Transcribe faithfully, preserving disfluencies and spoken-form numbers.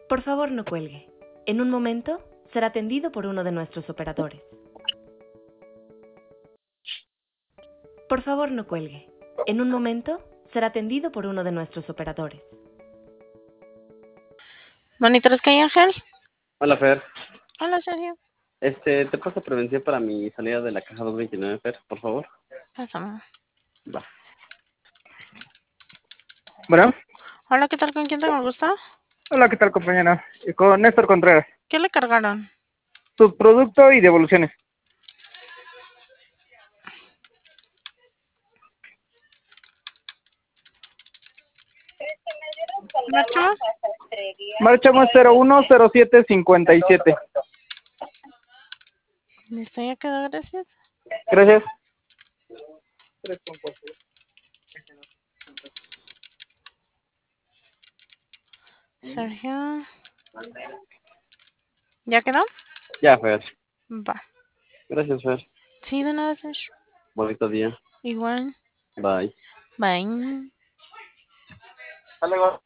Por favor, no cuelgue. En un momento será atendido por uno de nuestros operadores. Por favor, no cuelgue. En un momento será atendido por uno de nuestros operadores. Monitores que hay, Ángel. Hola, Fer. Hola, Sergio. Este, ¿te paso prevención para mi salida de la caja doscientos veintinueve, Fer, por favor? Pásame. Va. Bueno, Hola, ¿qué tal? ¿Con quién tengo el gusto? hola, ¿qué tal, compañera? Eh, Con Néstor Contreras. ¿Qué le cargaron? Subproducto y devoluciones. ¿Marchamos? Marchamos cero uno cero siete cincuenta y siete. Listo, ya quedó, gracias. Gracias. Sergio. ¿Ya quedó? Ya, Fer. Va. Gracias, Fer. Sí, de nada, Sergio. Bonito día. Igual. Bye. Bye. Hasta luego.